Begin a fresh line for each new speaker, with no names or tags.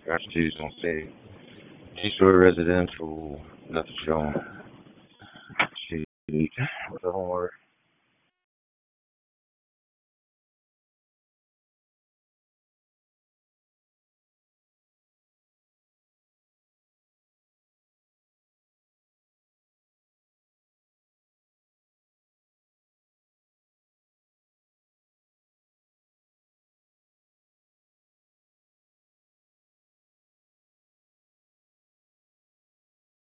Artes vão ser G-Story Residential, Dr. Jones. Shit. So